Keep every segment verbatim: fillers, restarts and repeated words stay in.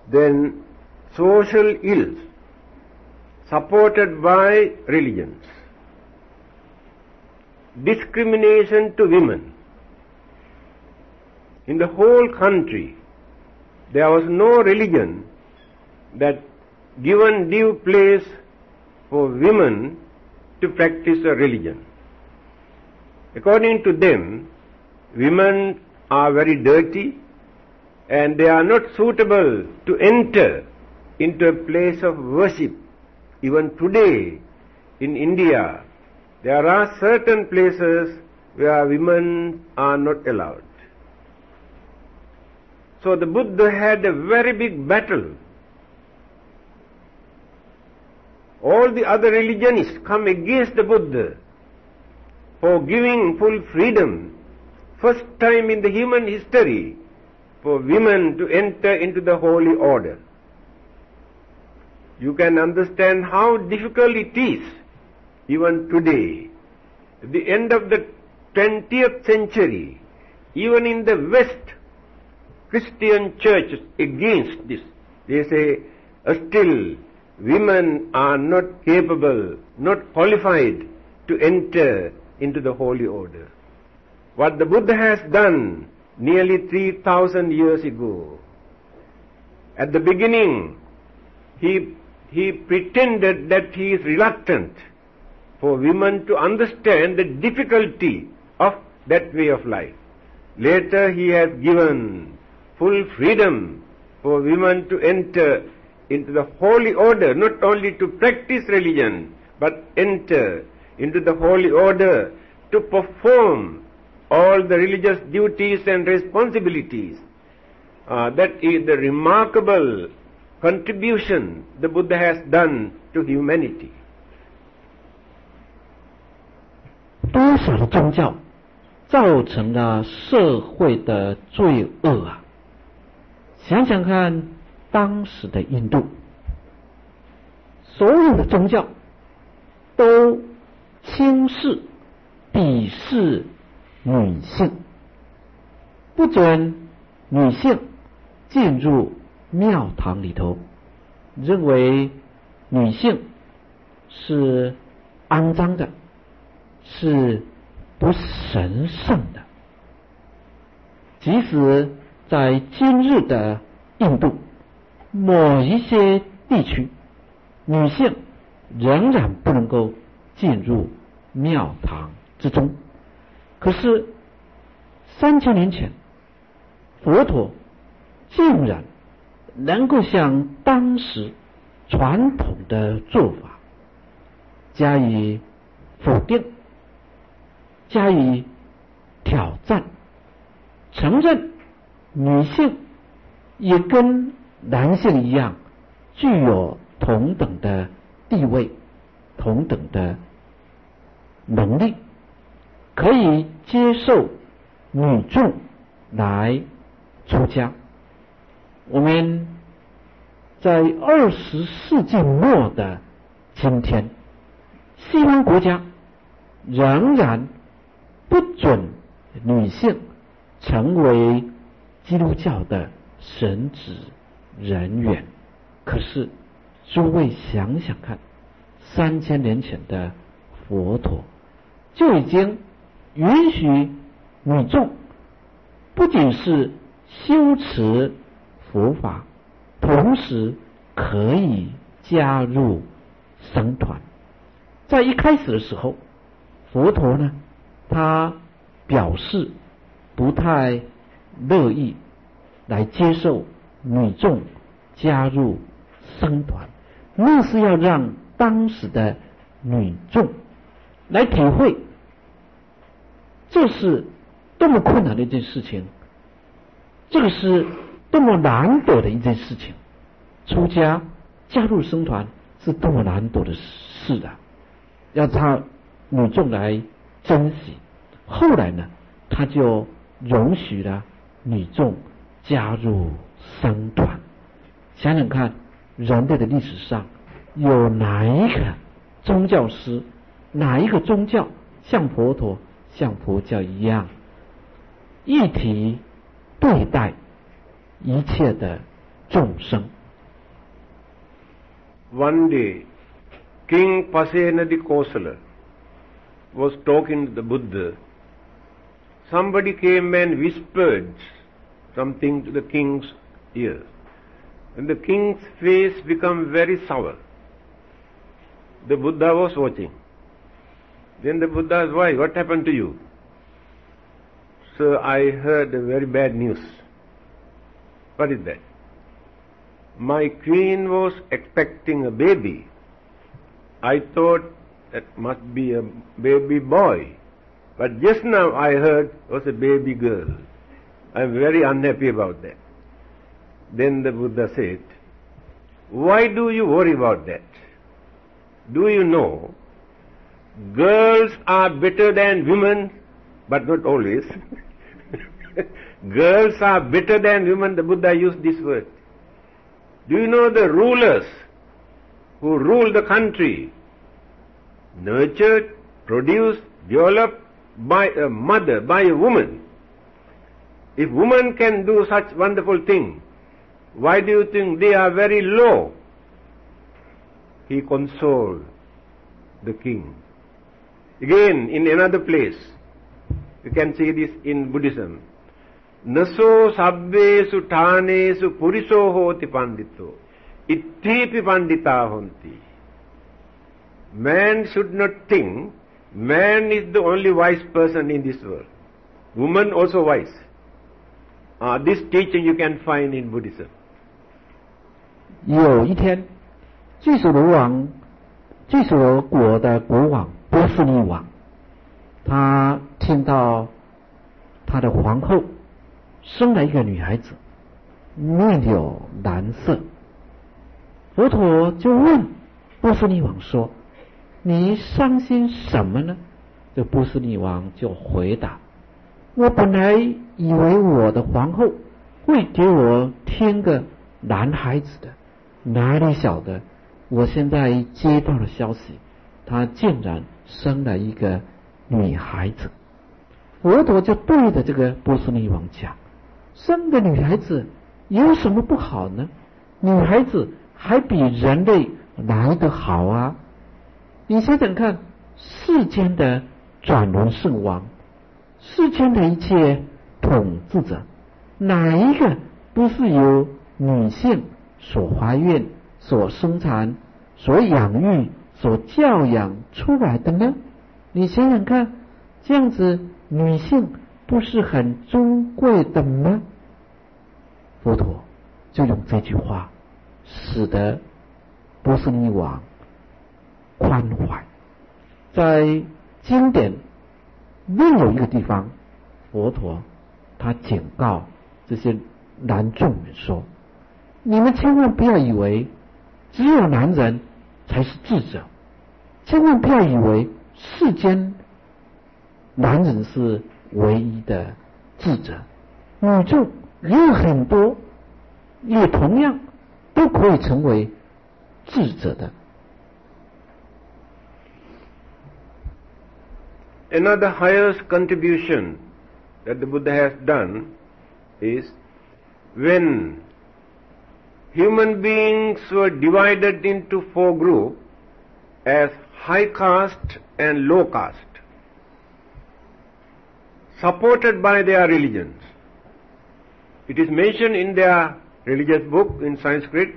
then social ills supported by religions, discrimination to women. In the whole country, there was no religion that given due place for women to practice a religion. According to them, women are very dirty and they are not suitable to enter into a place of worship. Even today in India, there are certain places where women are not allowed. So the Buddha had a very big battle. All the other religionists come against the Buddha for giving full freedom, first time in the human history, for women to enter into the holy order. You can understand how difficult it is even today. At the end of the twentieth century, even in the West, Christian churches against this. They say, uh, still, women are not capable, not qualified to enter into the holy order. What the Buddha has done nearly three thousand years ago, at the beginning, he, he pretended that he is reluctant for women to understand the difficulty of that way of life. Later he has given full freedom for women to enter into the holy order, not only to practice religion, but enter into the holy order to perform all the religious duties and responsibilities. Uh, that is the remarkable contribution the Buddha has done to humanity. 多少的宗教造成了社会的罪恶啊！想想看，当时的印度，所有的宗教都轻视、鄙视女性，不准女性进入庙堂里头，认为女性是肮脏的，是不神圣的。即使在今日的印度某一些地区，女性仍然不能够进入庙堂之中。可是三千年前，佛陀竟然能够向当时传统的做法加以否定，加以挑战，承认女性也跟男性一样具有同等的地位，同等的能力，可以接受女众来出家。我们在二十世纪末的今天，西方国家仍然不准女性成为基督教的神职人员。可是诸位想想看，三千年前的佛陀就已经允许女众不仅是修持佛法，同时可以加入僧团。在一开始的时候，佛陀呢，他表示不太乐意来接受女众加入僧团，那是要让当时的女众来体会这是多么困难的一件事情，这个是多么难得的一件事情。出家加入僧团是多么难得的事啊，要他女众来珍惜。后来呢，他就容许了女众加入僧团。想想看，人类的历史上有哪一个宗教师，哪一个宗教像佛陀、像佛教一样一体对待一切的众生？ one day King Pasenadi Kosala was talking to the Buddha. Somebody came and whispered something to the king's ear. And the king's face became very sour. The Buddha was watching. Then the Buddha asked, "Why? What happened to you?" "Sir, I heard a very bad news." "What is that?" "My queen was expecting a baby. I thought that must be a baby boy. But just now I heard it was a baby girl. I am very unhappy about that." Then the Buddha said, "Why do you worry about that? Do you know, girls are better than women, but not always." Girls are better than women, the Buddha used this word. Do you know the rulers who rule the country, nurtured, produced, developed by a mother, by a woman? If woman can do such wonderful thing, why do you think they are very low? He consoled the king. Again, in another place, you can see this in Buddhism. Naso sabbesu thanesu puriso hoti pandito ittipi pandita honti. Man should not think man is the only wise person in this world. Woman also wise. Uh, this teaching you can find in Buddhism. 有一天，巨属罗王，巨属罗国的国王波斯匿王，他听到他的皇后生了一个女孩子，面有蓝色。佛陀就问波斯匿王说：“你伤心什么呢？”这波斯匿王就回答：“我本来以为我的皇后会给我添个男孩子的，哪里晓得我现在接到了消息，她竟然生了一个女孩子。”佛陀就对着这个波斯匿王讲：“生个女孩子有什么不好呢？女孩子还比人类来得好啊！你想想看，世间的转轮圣王，世间的一切统治者，哪一个不是由女性所怀孕、所生产、所养育、所教养出来的呢？你想想看，这样子女性不是很尊贵的吗？”佛陀就用这句话使得波斯匿王宽怀。在经典另有一个地方，佛陀他警告这些男众们说：“你们千万不要以为只有男人才是智者，千万不要以为世间男人是唯一的智者，宇宙有很多也同样都可以成为智者的。” Another highest contribution that the Buddha has done is when human beings were divided into four groups as high caste and low caste, supported by their religions. It is mentioned in their religious book in Sanskrit,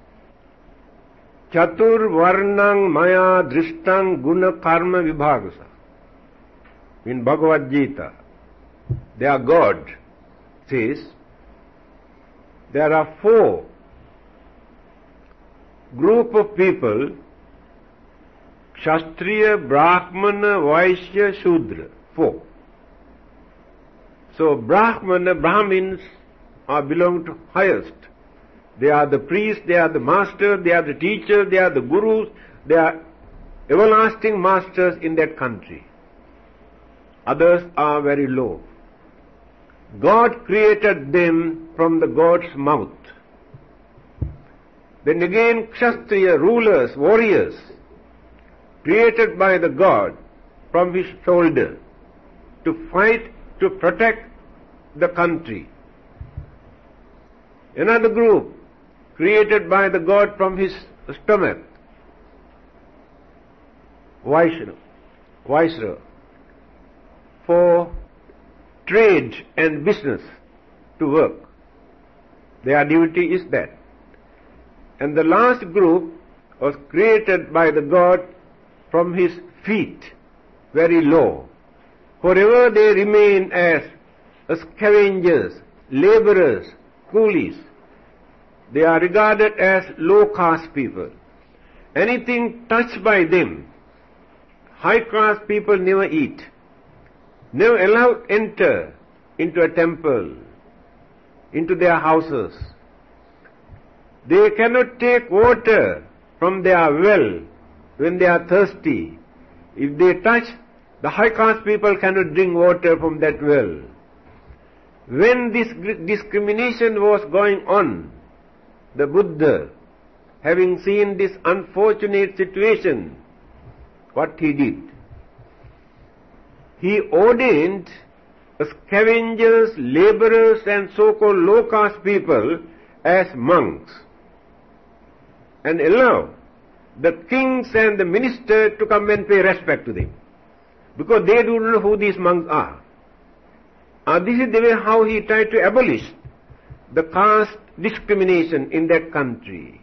Chatur Varnang Maya Drishtang Guna Karma Vibhagasa. In Bhagavad Gita, their God says there are four group of people: Kshatriya, Brahmana, Vaishya, Shudra. Four. So Brahmana, Brahmins are belong to highest. They are the priests, they are the masters, they are the teachers, they are the gurus, they are everlasting masters in that country. Others are very low. God created them from the God's mouth. Then again Kshatriya, rulers, warriors, created by the God from his shoulder to fight, to protect the country. Another group created by the God from his stomach Vaishra, Vaishra, for trade and business to work. Their duty is that. And the last group was created by the God from his feet, very low. Forever they remain as scavengers, laborers, coolies. They are regarded as low caste people. Anything touched by them, high caste people never eat, never allowed enter into a temple, into their houses. They cannot take water from their well when they are thirsty. If they touch, the high caste people cannot drink water from that well. When this discrimination was going on, the Buddha, having seen this unfortunate situation, what he did? He ordained scavengers, laborers and so-called low caste people as monks, and allow the kings and the minister to come and pay respect to them, because they do not know who these monks are. Uh, this is the way how he tried to abolish the caste discrimination in that country.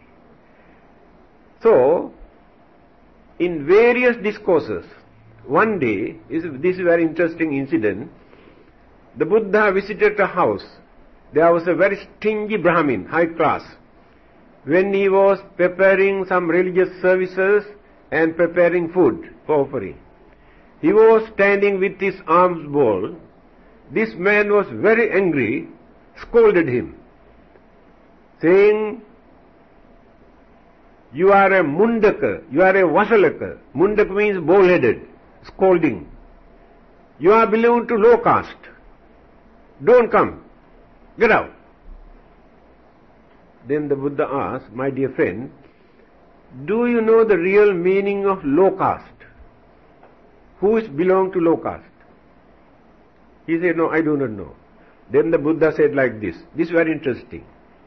So, in various discourses, one day, this is a very interesting incident, the Buddha visited a house. There was a very stingy Brahmin, high class. When he was preparing some religious services and preparing food for offering, he was standing with his arms ball. This man was very angry, scolded him, saying, "You are a mundaka, you are a vasalaka." Mundaka means bald-headed, scolding. "You are belong to low caste. Don't come. Get out." Then the Buddha asked, "My dear friend, do you know the real meaning of low caste? Who is belong to low caste?" He said, "No, I do not know." Then the Buddha said like this. This is very interesting.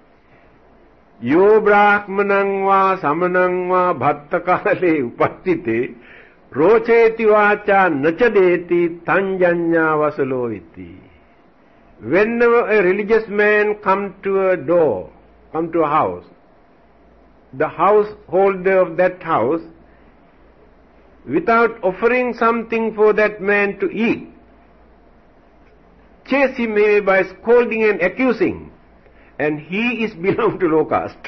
"Yo brahmanang va samanang va bhattakale upattite rocheti vacha nachadeti tanjanya vasalo iti." Whenever a religious man come to a door, come to a house, the householder of that house, without offering something for that man to eat, chase him away by scolding and accusing, and he is belong to low caste.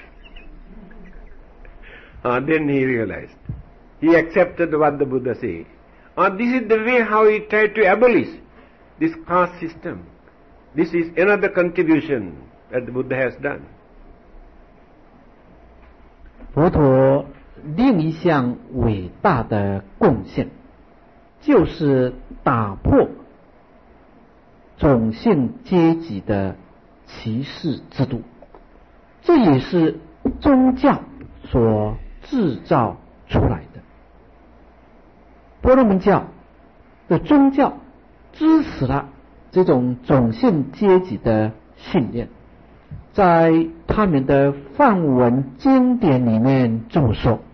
uh, then he realized. He accepted what the Buddha said. Uh, this is the way how he tried to abolish this caste system. This is another contribution that the Buddha has done. 佛陀另一项伟大的贡献，就是打破种姓阶级的歧视制度，这也是宗教所制造出来的。婆罗门教的宗教支持了这种种姓阶级的信念，在他们的梵文经典里面这么说：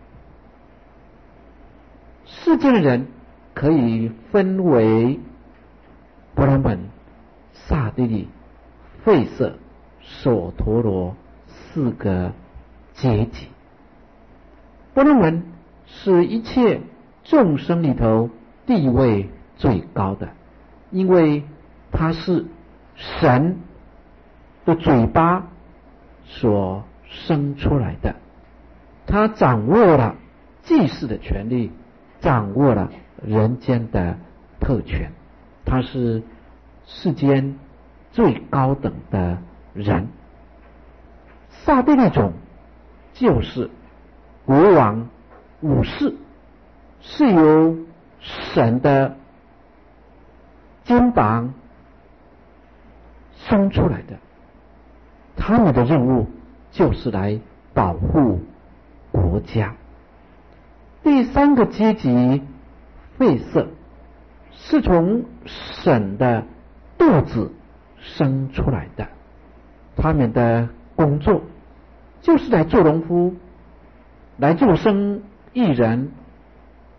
世间的人可以分为婆罗门、刹帝利、吠舍、首陀罗四个阶级。婆罗门是一切众生里头地位最高的，因为他是神的嘴巴所生出来的，他掌握了祭祀的权利，掌握了人间的特权，他是世间最高等的人。刹帝利种就是国王、武士，是由神的肩膀生出来的，他们的任务就是来保护国家。第三个阶级吠舍是从神的肚子生出来的，他们的工作就是来做农夫，来做生意人，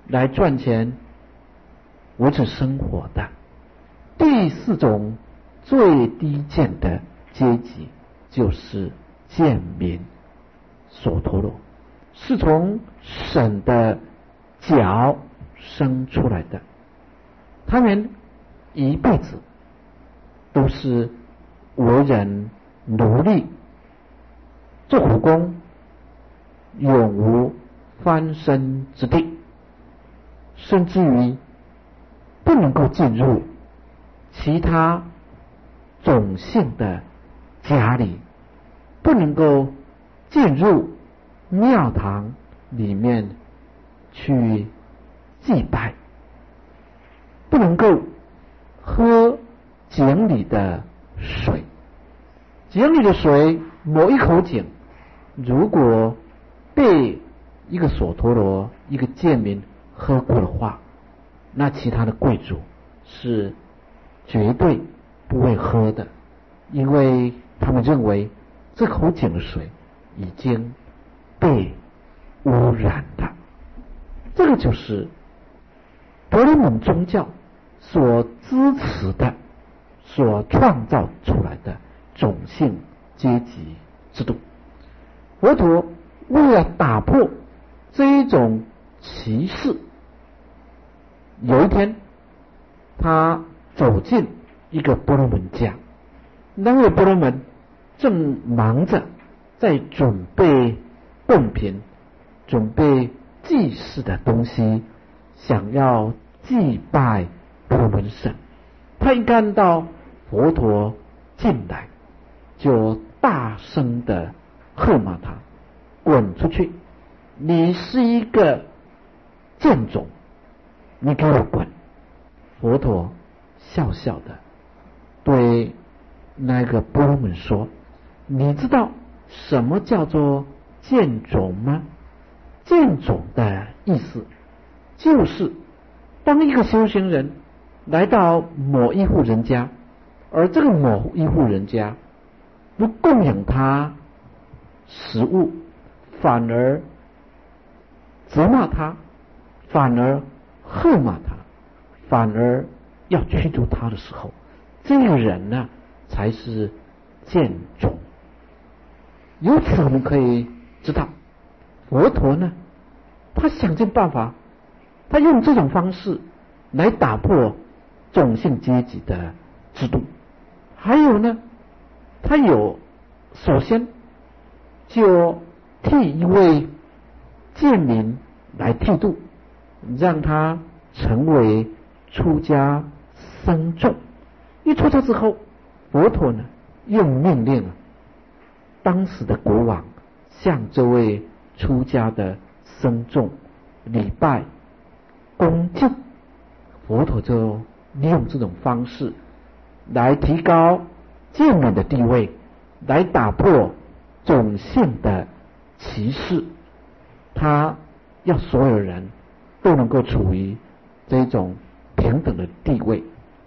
来赚钱维持生活的。第四种最低贱的阶级就是贱民索陀罗，是从神的脚生出来的。他们一辈子都是为人奴隶，做苦工，永无翻身之地，甚至于不能够进入其他种姓的家里，不能够进入庙堂里面去祭拜，不能够喝井里的水。井里的水，某一口井，如果被一个索陀罗、一个贱民喝过的话，那其他的贵族是绝对不会喝的，因为他们认为这口井的水已经被污染了。这个就是婆罗门宗教所支持的、所创造出来的种姓阶级制度。佛陀为了打破这一种歧视，有一天他走进一个婆罗门家，那位婆罗门正忙着在准备贡品，准备祭祀的东西，想要祭拜婆罗门神。他一看到佛陀进来，就大声的喝骂他：滚出去！你是一个贱种，你给我滚！佛陀笑笑的对那个婆罗门说：你知道什么叫做贱种吗？贱种的意思就是当一个修行人来到某一户人家，而这个某一户人家不供养他食物，反而责骂他，反而喝骂他，反而要驱逐他的时候，这个人呢才是贱种。由此我们可以知道，佛陀呢，他想尽办法，他用这种方式来打破种姓阶级的制度。还有呢，他有首先就替一位贱民来剃度，让他成为出家僧众。一出家之后，佛陀呢用命令啊，当时的国王向这位出家的僧众礼拜恭敬。佛陀就利用这种方式来提高贱民的地位，来打破种姓的歧视。他要所有人都能够处于这种平等的地位。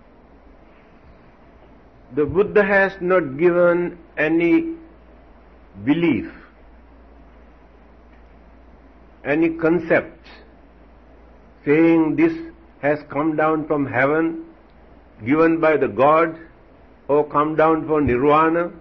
The Buddha has not given any belief, any concept, saying this has come down from heaven, given by the God, or come down for nirvana.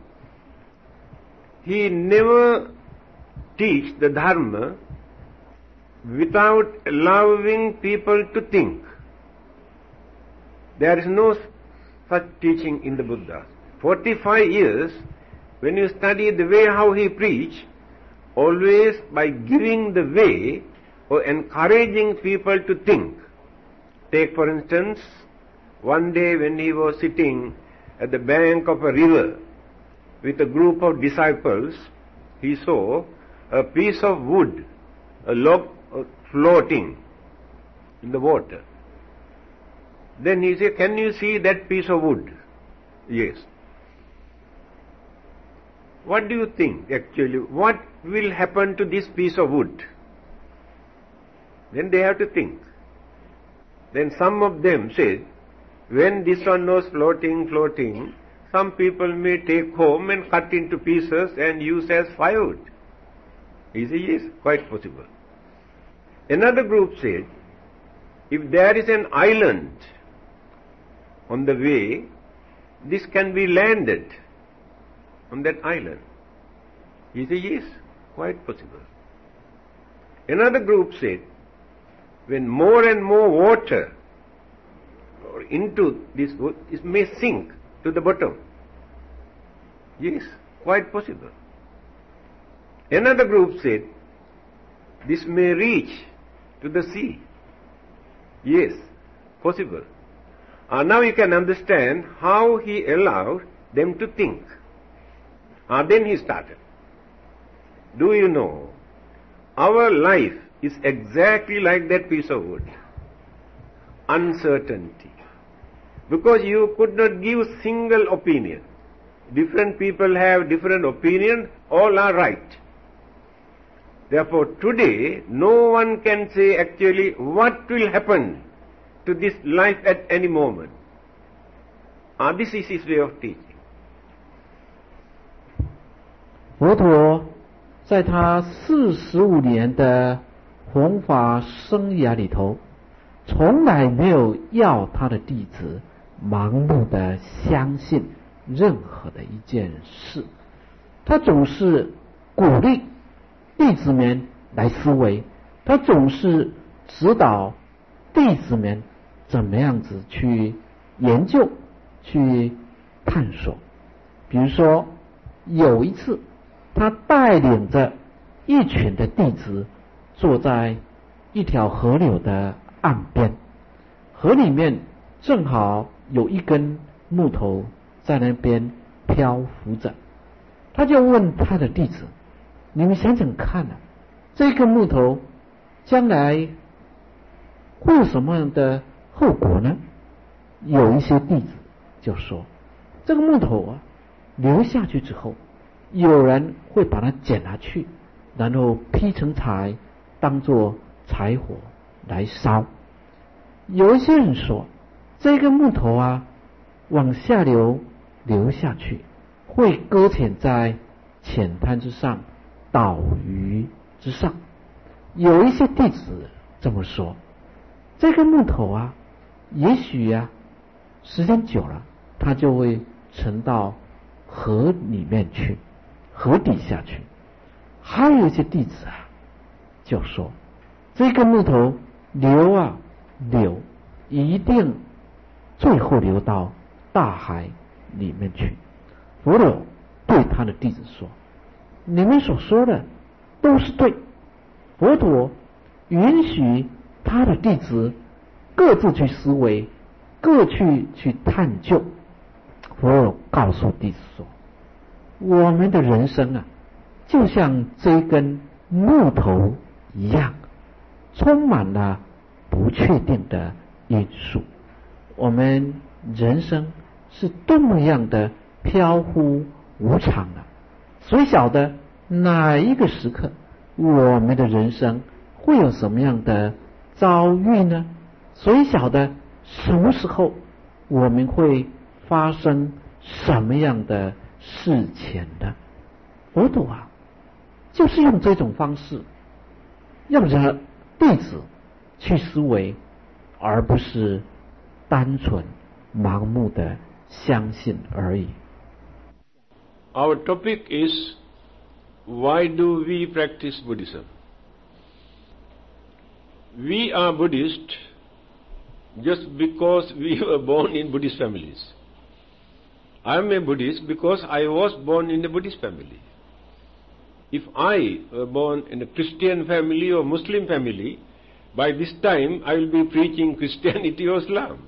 He never teach the Dharma without allowing people to think. There is no such teaching in the Buddha. Forty-five years, when you study the way how he preached, always by giving the way or encouraging people to think. Take for instance, one day when he was sitting at the bank of a river with a group of disciples, he saw a piece of wood, a log floating in the water. Then he said, can you see that piece of wood? Yes. What do you think actually? What will happen to this piece of wood? Then they have to think. Then some of them said, when this one was floating, floating, some people may take home and cut into pieces and use as firewood. He said, yes, quite possible. Another group said, if there is an island on the way, this can be landed on that island. He said, yes, quite possible. Another group said, when more and more water into this, it may sink to the bottom. Yes, quite possible. Another group said, this may reach to the sea. Yes, possible. Uh, now you can understand how he allowed them to think. Uh, then he started. Do you know, our life is exactly like that piece of wood. Uncertainty. Because you could not give single opinion. Different people have different opinions, all are right. Therefore today, no one can say actually what will happen to this life at any moment. Ah, this is his way of teaching. 佛陀在他四十五年的弘法生涯里头，从来没有要他的弟子盲目的相信任何的一件事，他总是鼓励弟子们来思维，他总是指导弟子们怎么样子去研究、去探索。比如说，有一次，他带领着一群的弟子坐在一条河流的岸边，河里面正好有一根木头在那边漂浮着，他就问他的弟子：“你们想想看啊，这根木头将来会有什么样的后果呢？”有一些弟子就说：“这个木头啊，流下去之后，有人会把它捡下去，然后劈成柴，当作柴火来烧。”有一些人说，这个木头啊，往下流流下去，会搁浅在浅滩之上，岛屿之上。有一些弟子这么说，这个木头啊，也许啊，时间久了，它就会沉到河里面去，河底下去。还有一些弟子啊，就说这个木头流啊流，一定最后流到大海里面去。佛陀对他的弟子说：“你们所说的都是对。”佛陀允许他的弟子各自去思维，各去去探究。佛陀告诉弟子说：“我们的人生啊，就像这根木头一样，充满了不确定的因素。我们人生是多么样的飘忽无常啊！谁晓得哪一个时刻，我们的人生会有什么样的遭遇呢？谁晓得什么时候我们会发生什么样的事情呢？”佛陀啊，就是用这种方式，让着弟子去思维，而不是单纯盲目的相信而已。 Our topic is, why do we practice Buddhism? We are Buddhist just because we were born in Buddhist families. I am a Buddhist because I was born in a Buddhist family. If I were born in a Christian family or Muslim family, by this time I will be preaching Christianity or Islam.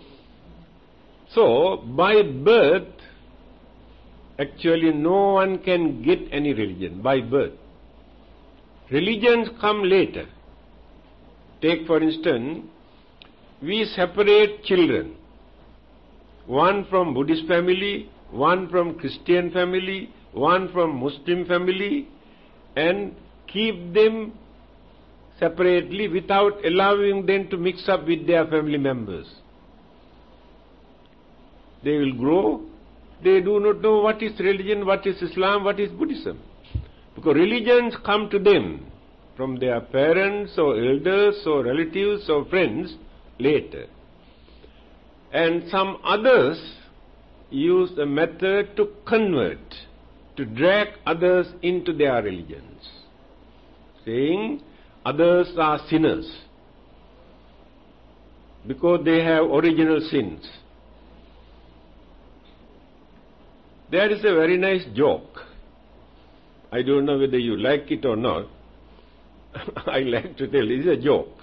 So, by birth, actually no one can get any religion by birth. Religions come later. Take for instance, we separate children, one from Buddhist family, one from Christian family, one from Muslim family, and keep them separately without allowing them to mix up with their family members. They will grow, they do not know what is religion, what is Islam, what is Buddhism. Because religions come to them from their parents or elders or relatives or friends later. And some others use a method to convert, to drag others into their religions, saying others are sinners because they have original sins. There is a very nice joke. I don't know whether you like it or not. I like to tell, it's a joke.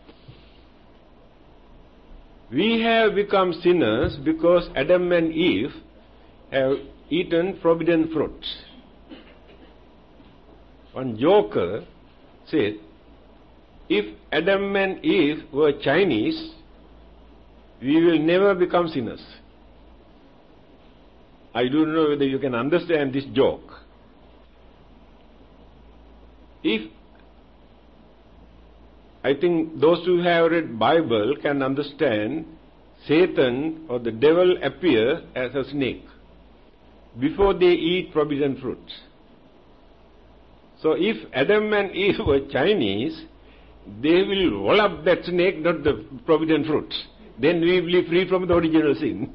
We have become sinners because Adam and Eve have eaten forbidden fruits. One joker said, if Adam and Eve were Chinese, we will never become sinners. I don't know whether you can understand this joke. If I think those who have read Bible can understand Satan or the devil appears as a snake before they eat forbidden fruits. So if Adam and Eve were Chinese, they will roll up that snake, not the forbidden fruits. Then we will be free from the original sin.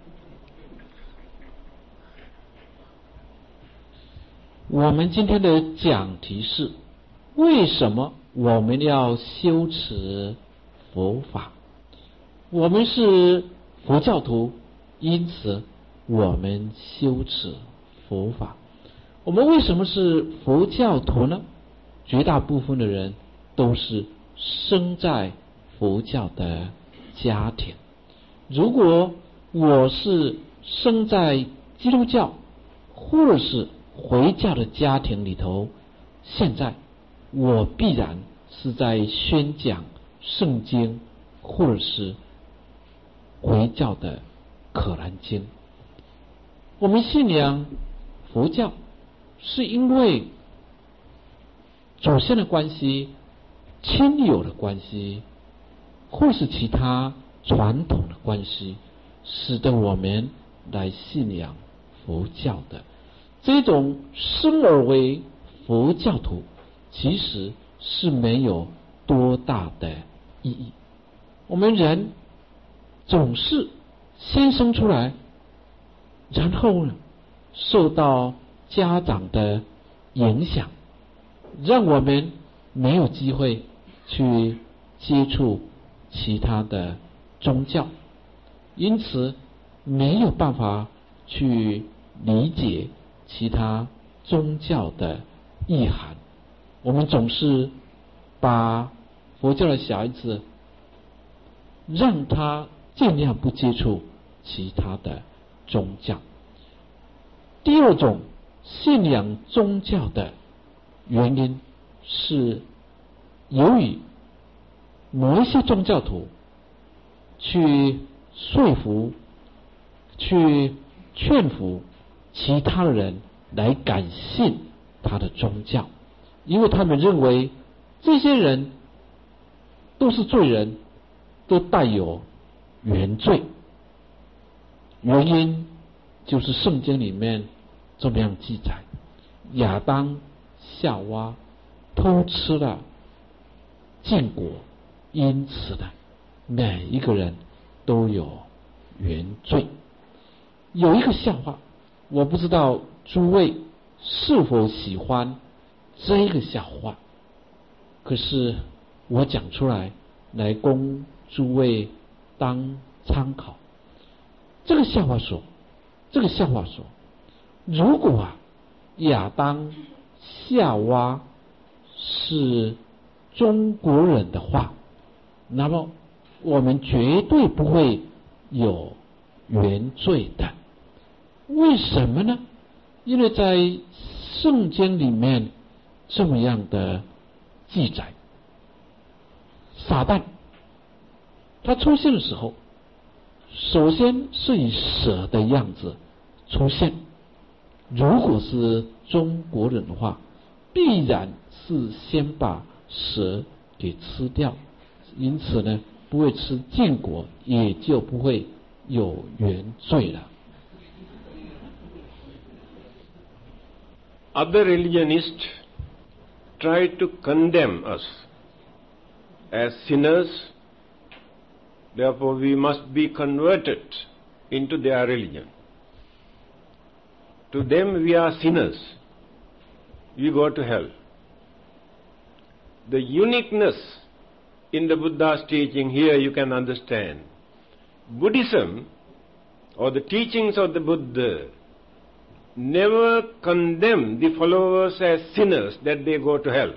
我们今天的讲题是：为什么我们要修持佛法？我们是佛教徒，因此我们修持佛法。我们为什么是佛教徒呢？绝大部分的人都是生在佛教的家庭。如果我是生在基督教或者是回教的家庭里头，现在我必然是在宣讲圣经或者是回教的可兰经。我们信仰佛教是因为祖先的关系、亲友的关系，或是其他传统的关系，使得我们来信仰佛教的。这种生而为佛教徒其实是没有多大的意义。我们人总是先生出来，然后呢受到家长的影响，让我们没有机会去接触其他的宗教，因此没有办法去理解其他宗教的意涵。我们总是把佛教的小孩子让他尽量不接触其他的宗教。第二种信仰宗教的原因是由于某一些宗教徒去说服、去劝服其他的人来感信他的宗教，因为他们认为这些人都是罪人，都带有原罪。原因就是圣经里面这么样记载：亚当、夏娃偷吃了禁果，因此呢，每一个人都有原罪。有一个笑话，我不知道诸位是否喜欢这个笑话，可是我讲出来来供诸位当参考。这个笑话说，这个笑话说，如果啊亚当、夏娃是中国人的话，那么我们绝对不会有原罪的。为什么呢？因为在圣经里面这么样的记载，撒旦他出现的时候，首先是以蛇的样子出现。如果是中国人的话，必然是先把蛇给吃掉，因此呢，不会吃禁果，也就不会有原罪了。 Other religionists try to condemn us as sinners Therefore we must be converted into their religion. To them we are sinners. We go to hell. The uniqueness in the Buddha's teaching here you can understand. Buddhism, or the teachings of the Buddha, never condemn the followers as sinners that they go to hell.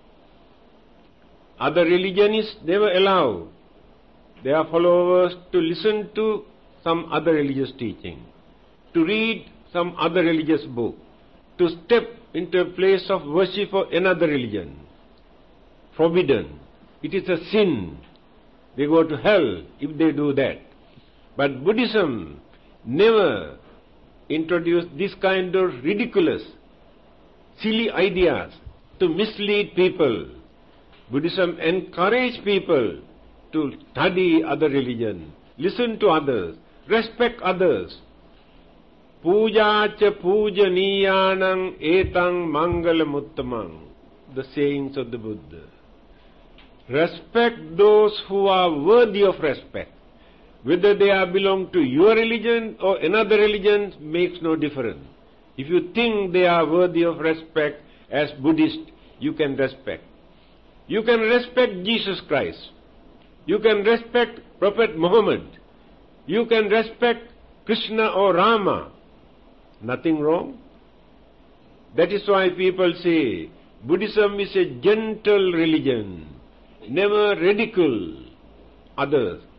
Other religionists never allow their followers to listen to some other religious teaching, to read some other religious book, to step into a place of worship for another religion. Forbidden. It is a sin. They go to hell if they do that. But Buddhism never introduced this kind of ridiculous, silly ideas to mislead people. Buddhism encouraged people to study other religion, listen to others, respect others. Puja cha pujaniyanang etang mangalamuttamang, the sayings of the Buddha. Respect those who are worthy of respect. Whether they are belong to your religion or another religion makes no difference. If you think they are worthy of respect as Buddhist, you can respect. You can respect Jesus Christ. You can respect Prophet Muhammad. You can respect Krishna or Rama. Nothing wrong. That is why people say Buddhism is a gentle religion. Never ridicule others.